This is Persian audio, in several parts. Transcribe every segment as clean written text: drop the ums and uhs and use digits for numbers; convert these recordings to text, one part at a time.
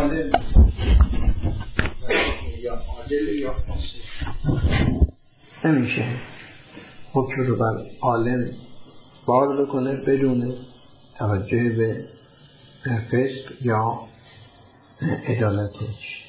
عالم یا عادل یا فاسق نمیشه حکم رو بر عالم بار بکنه بدون توجه به فسق یا عدالتش.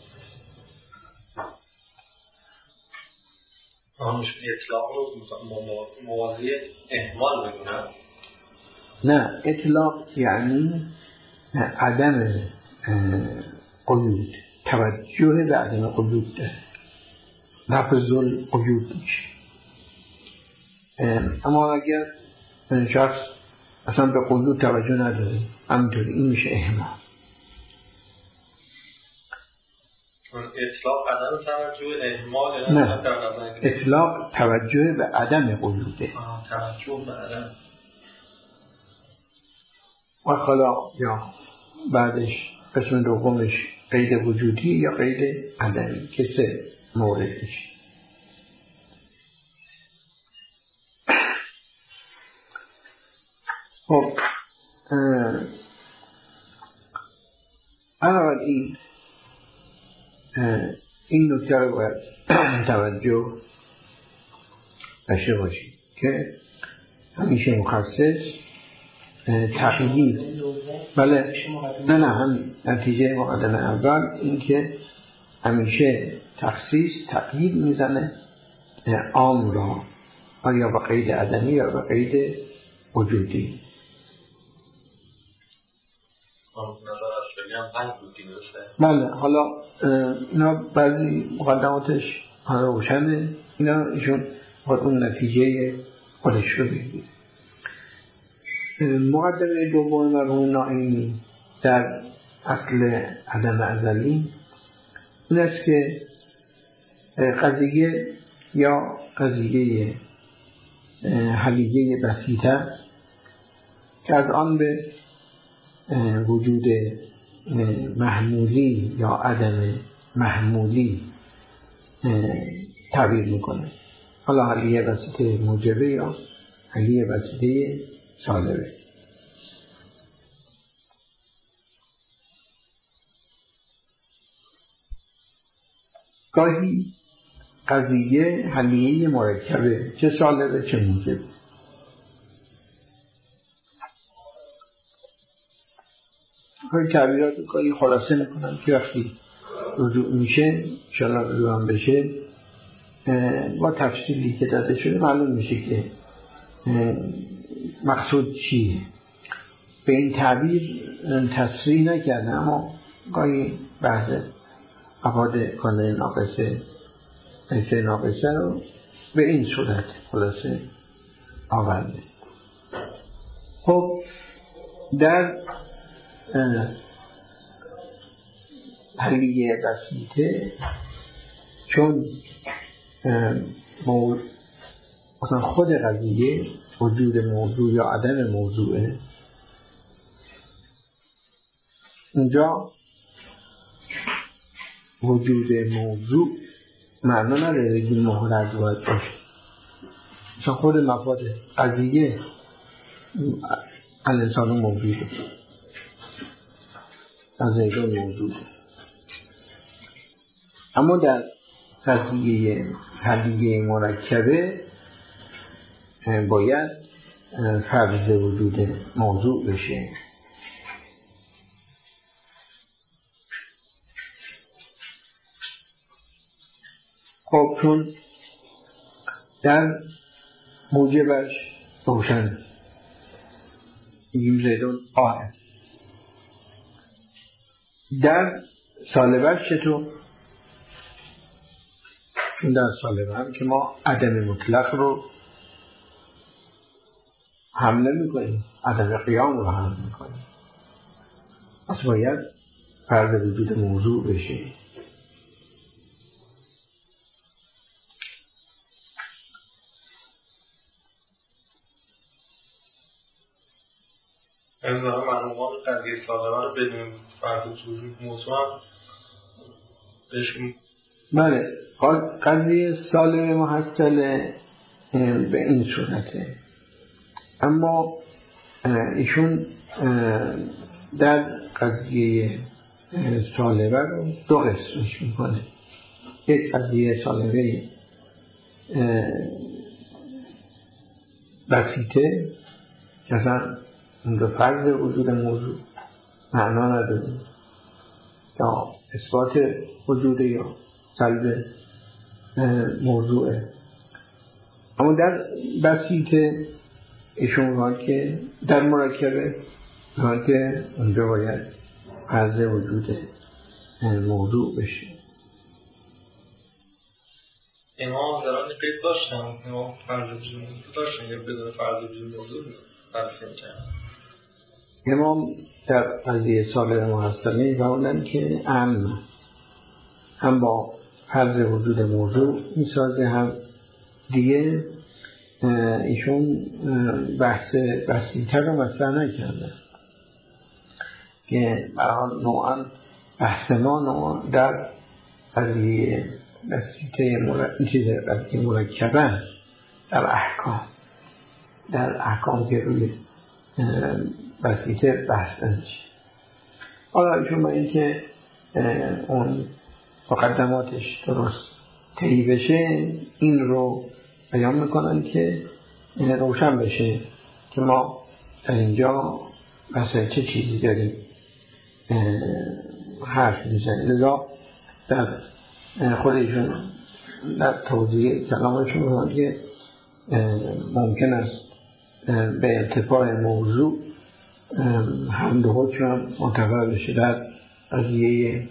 آنش اطلاق رو موازی اهمال بگونم؟ نه، اطلاق یعنی عدم قیود، توجه به عدم قیود ده لفظ القیود میشه. اما اگر شخص اصلا به قیود توجه نداره همینطوری، این میشه اهمال. اطلاق عدم توجه، اهمال نه، اطلاق توجه به عدم قیوده. توجه به عدم و حالا یا بعدش قسم دومش قید وجودی یا قید عدمی که سه موردش. خب بنابراین این نکته رو باید توجه داشته باشید که همیشه مخصص تقیید، بله نه هم نتیجه مقدمه اول این که همیشه تخصیص تقیید میزنه عام را، یا به قید عدمی یا به قید وجودی. بله حالا اینا بعضی مقدماتش روشنه، اینا ایشون باید اون نتیجه خودش رو بگید. مقدمه دوم مرحوم نائینی در اصل عدم ازلی این است که قضیه یا قضیه حلیه بسیطه است که از آن به وجود محمولی یا عدم محمولی تعبیر میکنه. حالا حلیه بسیطه موجبه یا حلیه بسیطه سالبه. گاهی قضیه حلیه مرکبه، چه سالبه چه موجبه. گاهی تعبیرات گاهی خلاصه میکنم که وقتی رجوع میشه انشاءالله رجوع هم بشه با تفصیلی که داده شده معلوم میشه که مقصود چیه. به این تعبیر تصریح نکرده اما گاهی بحث افاده کنه ناقصه ایسه ناقصه رو به این صورت خلاصه آورده. خب در حلیه بسیطه چون مثلا خود قضیه وجود موضوع یا عدم موضوعه، اونجا وجود موضوع معنا نداره که مهرز باید باشه، چون خود مفاد قضیه الانسان موجوده، از ایدون موجوده. اما در قضیه حلیه مرکبه باید فرض وجود موضوع بشه. خب چون در موجبش روشن میگیم زیدون قائم، در سالبش چطور؟ چون در سالبه هم که ما عدم مطلق رو حمله میکنیم، عدم قیام رو حمله میکنیم، پس باید فرض وجود موضوع بشه. از معلومات قضیه سالبه رو بدون فرض وجود موضوع هم بهش بله، قضیه سالبه محصله به این صورته. اما ایشون در قضیه سالبه رو دو قسمش میکنه. یک قضیه سالبه بسیطه که اصلا اون دو فرض وجود موضوع معنا نداره یا اثبات وجود یا سلب موضوعه. اما در بسیطه ایشون وقت که در مرکبه وقت که اونجا باید فرض وجود موضوع بشه. امام دران قید داشتن، امام فرض وجود موضوع داشتن یا بدون فرض وجود موضوع فرض میکنن؟ امام در قضیه سالب محصلی فرمودن که هم با فرض وجود موضوع میسازه، هم دیگه ایشون بحث بسیطه رو مطرح نکرده که برای نوعا بحث ما در قضیه بسیطه مرکبه در احکام که روی بسیطه بحث نمیشه. حالا ایشون با این که اون مقدماتش درست طی بشه این رو بیان میکنن که روشن بشه که ما در اینجا مثلا چه چیزی داریم حرف میزنیم. لذا در خودشون در توضیح کلامشون میگن که ممکن است به ارتفاع موضوع حمد و حکم معتبر بشه در قضیه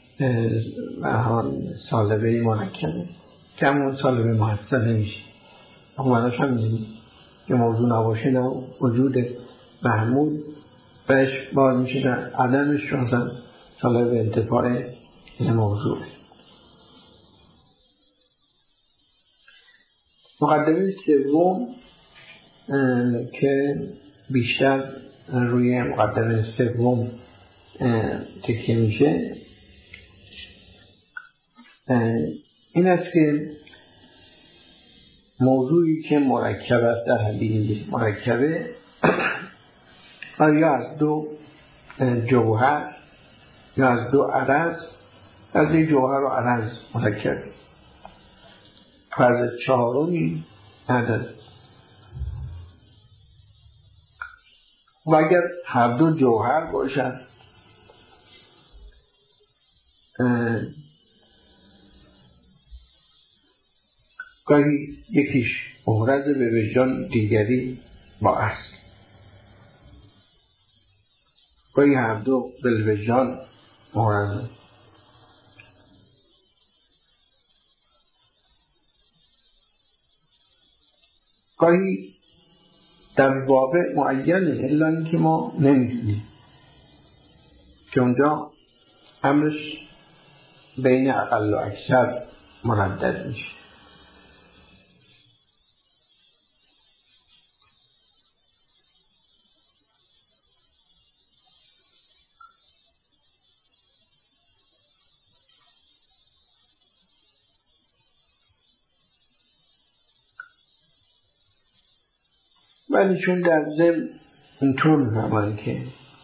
سالبه مرکبه که همون سالبه محصل نمیشه. معناش هم میدونی که موضوع نباشه نه وجود محمود بهش باز میشه در عدمش شانسن سالبه ارتفاع موضوع. مقدمه سوم که بیشتر روی مقدمه سوم تکیه میشه این است که موضوعی که مرکب است در حدیث مرکبه یا از دو جوهر یا از دو عرض، از این جوهر و عرض مرکب. فرض چهارمی عدد و اگر هر دو جوهر باشد گاهی یکیش محرز به وجدان دیگری با اصل، گاهی هر دو به وجدان محرز. گاهی در واقع معینه الا اینکه ما نمیدونیم که اونجا امرش بین اقل و اکثر مردد میشه. ولی چون در ضمن اینطور می‌فهمن که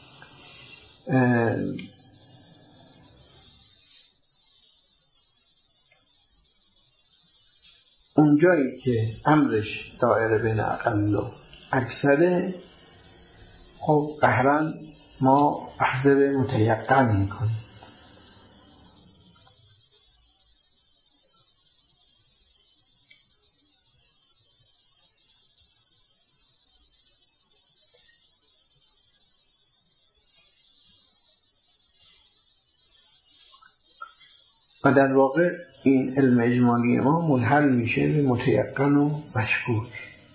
اونجایی که امرش دائره بین اقل و اکثره، خب قهرن ما احضر متیقن میکنیم. و در واقع این علم اجمالی ما منحل میشه به متیقن و مشکوک.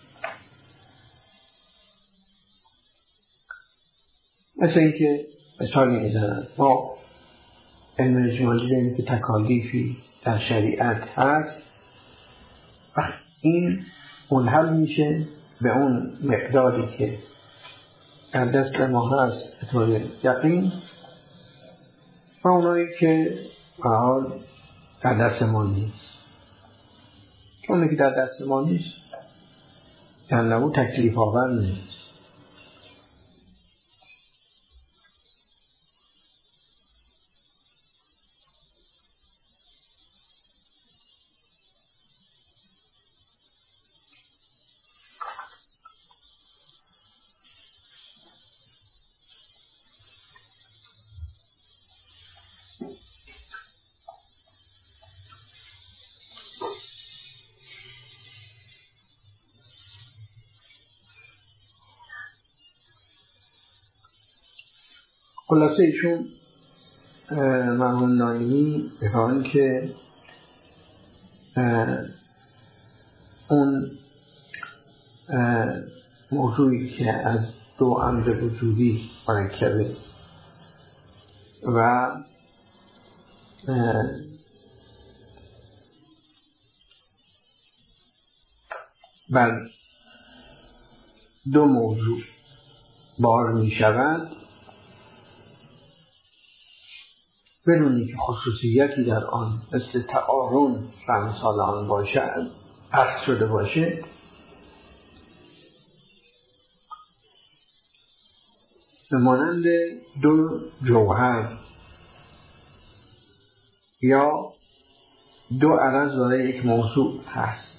مثل اینکه مثالی میزنن ما علم اجمالی داریم که تکالیفی در شریعت هست و این منحل میشه به اون مقداری که در دست ما هست به طور یقین و اونایی که حال در دست ما نیست. اونایی که در دست ما نیست یعنی تکلیف آور نیست. خلاصه ایشون مرحوم نایمی بخوان که اون موضوعی که از دو امر وجودی مرکبه و بر دو موضوع بار می شود بدونی که خصوصیتی در آن مثل تعارض و امثال آن باشد عکس شده باشه، مانند دو جوهر یا دو عرض برای یک موضوع هست.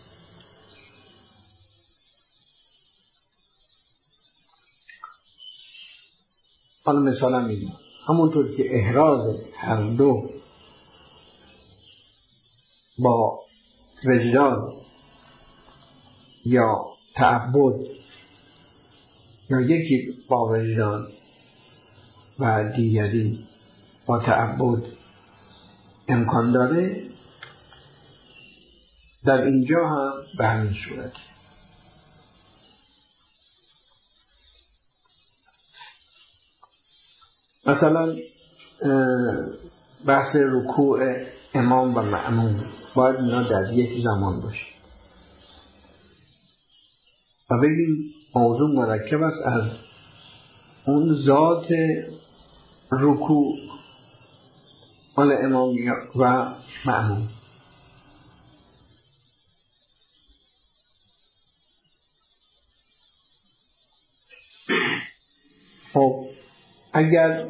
حالا مثلا میگم همونطور که احراز هر دو با وجدان یا تعبد یا یکی با وجدان و دیگری با تعبد امکان داره، در اینجا هم به همین صورت. مثلا بحث رکوع امام و مأموم باید اینا در یک زمان باشه و بگیم موضوع مرکب است از اون ذات رکوع مال امام و مأموم. خب اگر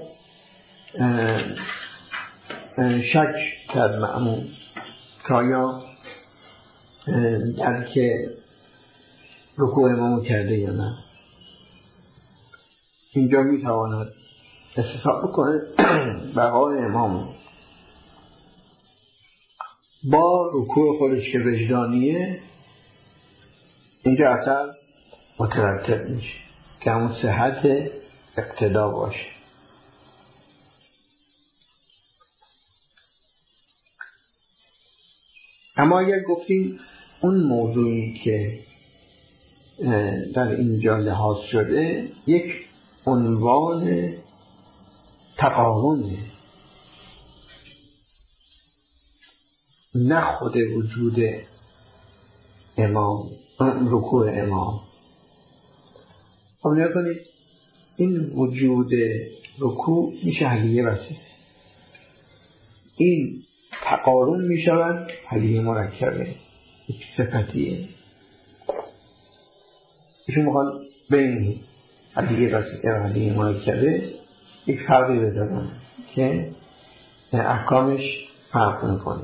شک کرد مأموم که آیا درک رکوع امامو کرده یا نه، اینجا میتواند استصحاب بکنه بقای امام با رکوع خودش که وجدانیه. اینجا اثر مترتب میشه که همون صحت اقتدا باشه. اما اگر گفتیم اون موضوعی که در اینجا لحاظ شده یک عنوان تقارنه، نه خود وجود امام، رکوع امام. خب نیا کنید این وجود رکوع میشه حلیه وسیله، این تقارن میشود حلیه مرکبه، یک صفتیه. ایشون میخوان بین حلیه وسیله و حلیه مرکبه یک فرقی بدارن که احکامش فرق میکنه،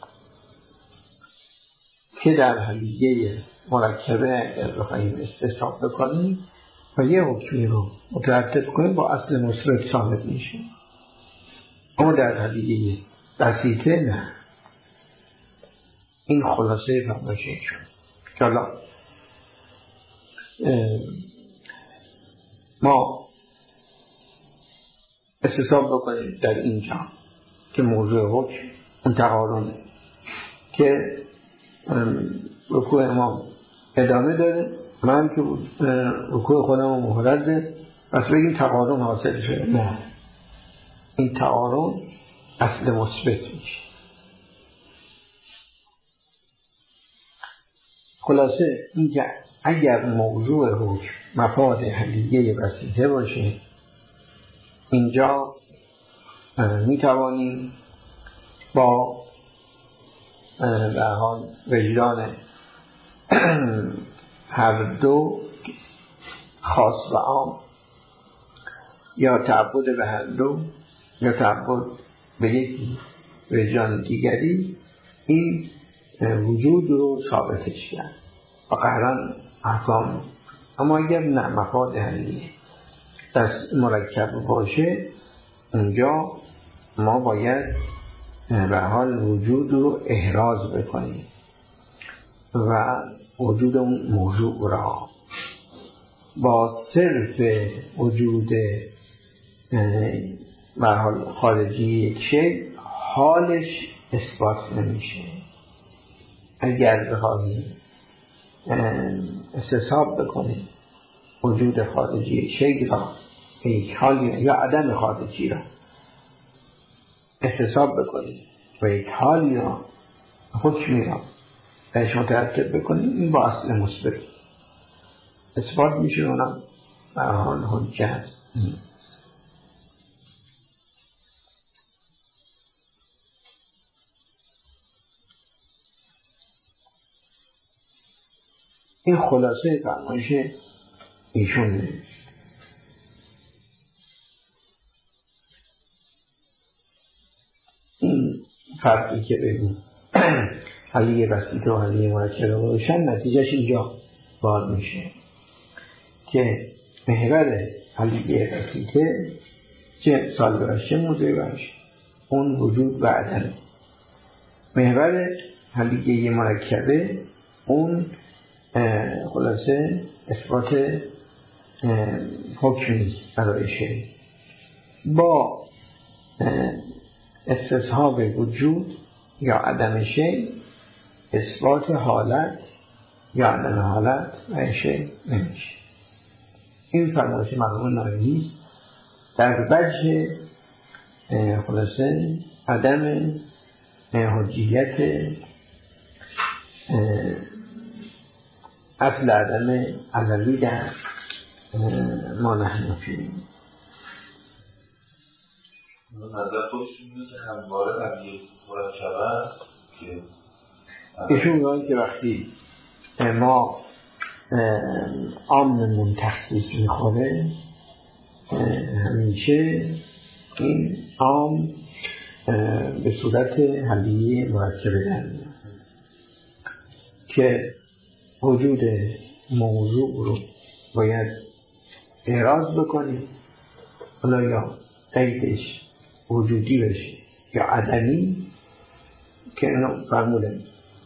که در حلیه مرکبه اگر بخواهیم استصحاب بکنیم و یه حکمی رو مترتب کنیم با اصل مثبت ثابت میشه، اما در حلیه بسیطه نه. این خلاصه فرمایشه شد که حالا ما استصحاب بکنیم در اینجا که موضوع حکم اون تقارنه که رکوع امام ادامه داره، من که رکوع خودم مهرده پس بگیم تقارن حاصل شده. نه، این تقارن اصل مثبت میشه. خلاصه اینکه اگر موضوع حکم مفاد حلیه وسیله باشه، اینجا میتوانیم با در حال وجدان هر دو خاص و عام یا تعبد به هر دو یا تعبد به یکی وجدان دیگری این وجود رو ثابتش کرد و قهران احکام. اما اگر نه مفاد حلیه دست مرکب باشه، اونجا ما باید به حال وجود رو احراز بکنیم و وجود اون موضوع را با صرف وجود به حال خارجی یک شی حالش اثبات نمیشه. اگر بخواهیم استصحاب بکنیم وجود خارجی شی را یک حالی یا عدم خارجی را استصحاب بکنیم و یک حالی را حکمی را بهش مترتب بکنیم، این با اصل مثبت اثبات میشه، اونم به حال حجت. این خلاصه فرمایش ایشونه. این فرقی که بگیم حلیه بسیطه و حلیه مرکبه روشن، نتیجهش اینجا بار میشه که محور حلیه بسیطه چه سالبهش چه موضوعش اون وجود و عدم، محور حلیه مرکبه اون خلاصه اثبات حکمی برای شی با استصحاب وجود یا عدم شی اثبات حالت یا عدم حالت و شی نمیشه. این فرمایش مرحوم نایمی در وجه خلاصه عدم حجیت اصل عدم علوی در ما نحن فیه. نظر خودشون میگه که همواره علیه مرکبه که ایشون میگن که وقتی ما عاممون تخصیص میخوره همیشه این عام به صورت حلیه مرکبه در میاد که وجود موضوع رو باید اعراض بکنیم، حالا یا قیدش وجودی بشه یا عدمی، که اینو فرمودن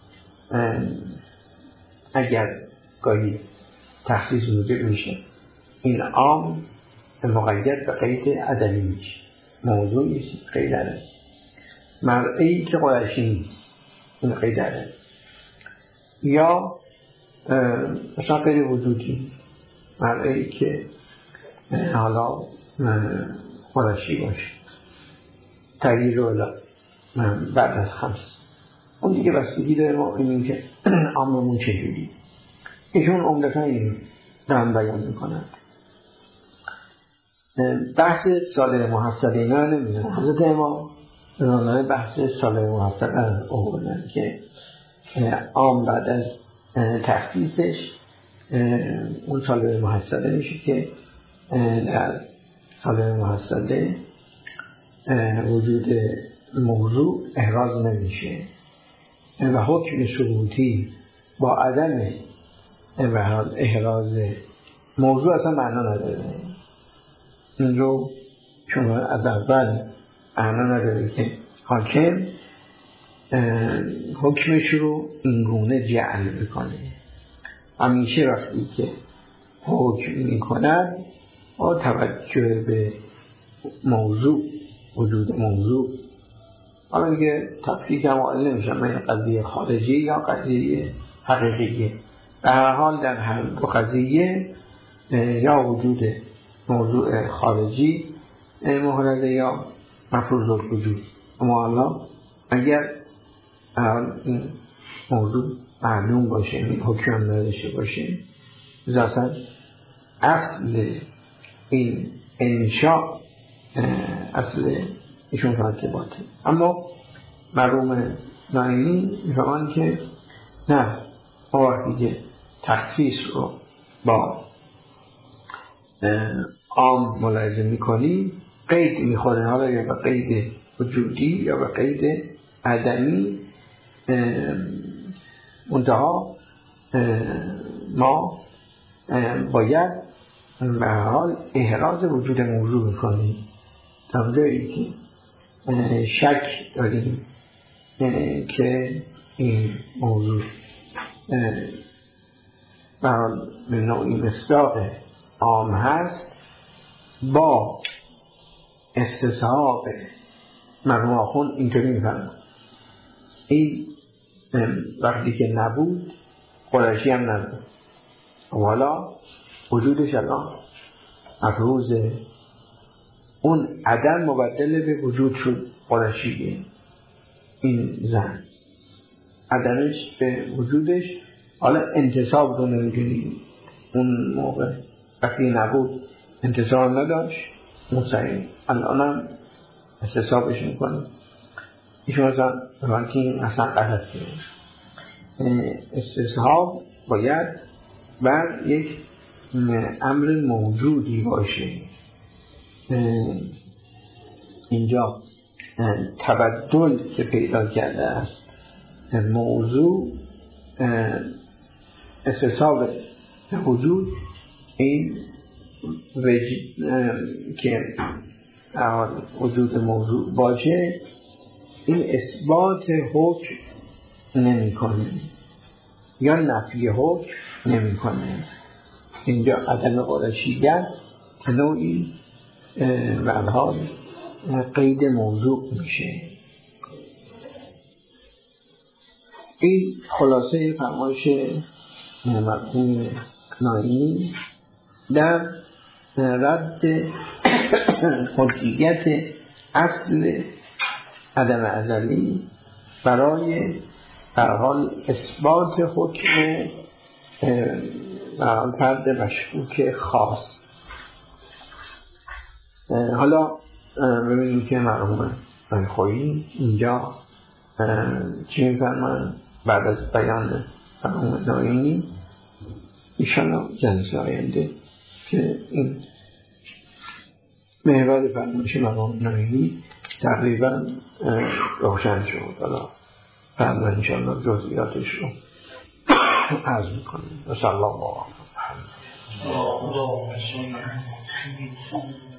اگر گاهی تخصیص موجب میشه این عام مقید به قید عدمی میشه، موضوعی است قید عدمی، مرئی که قرشی نیست این قید عدمی، یا مثلا غیر وجودی مرئی که حالا قرشی باشه تغییر رولا بعد از خمس، اون دیگه بستگی داره ما این که عاممون چجوری. ایشون عمدتا این دارن بیان میکنند. بحث صالح محصل اینا نمیدن حضرت ما رانای بحث صالح محصل آوردن که عام بعد از تخصیصش اون صالح محصل میشه که در صالح محصل وجود موضوع احراز نمیشه و حکم شروطی با عدم احراز موضوع اصلا معنا نداره. این رو چون از اول معنا نداره که حاکم حکمش رو اینگونه جعل بکنه. همیشه وقتی که حکم میکند با توجه به موضوع وجود موضوع، حالا میگه تفکیک هم آل نمیشن من قضیه خارجی یا قضیه حقیقیه، در هر حال در هر دو قضیه یا وجود موضوع خارجی محرزه یا مفروض الوجود. اما الله اگر این موضوع معلوم باشه این حکم نداشته باشه ذاتا اصل این انشاء اصل ایشون مرتباته. اما مرحوم نایمی میفهمن که نه، ما وقتی که تخصیص رو با عام ملاحظه میکنی قید میخوره، حالا یا به قید وجودی یا به قید عدمی، منتها ما باید به حال احراز وجود موضوع میکنیم تا جایی که شک داریم که این موضوع به نوعی مصداق عام هست با استصحاب مرحوم آخوند اینطوری میفرمایند این وقتی که نبود قریشی هم نبود و حالا وجودش الان از روز اون عدم مبدل به وجود شد. قریشی این زن عدمش به وجودش حالا انتصاب رو نمیدونی اون موقع وقتی نبود انتصاب نداشت مستقیم الان هم استصحابش میکنه ایشون اصلا غلط کنه. استصحاب باید بر یک امر موجودی باشه. اینجا تبدل که پیدا کرده است موضوع استصحاب وجود این که وجود موضوع باشه این اثبات حکم نمی کنه یا نفی حکم نمی کنه. اینجا عدم قریشیت نوعی برحال قید موضوع میشه. این خلاصه فرمایش مرحوم نائینی در رد حجیت اصل عدم ازلی برای برحال اثبات حکم برحال فرد مشکوک خاص. حالا ببینیم که مرحوم خویی اینجا چی میفرمایند بعد از بیان مرحوم نائینی ایشالا جلسه آینده که این محور فرمایش مرحوم نائینی تقریبا روشن شد. حالا فردا انشاءالله جزئیاتش رو عرض میکنیم. و صلی الله علیه و سلم.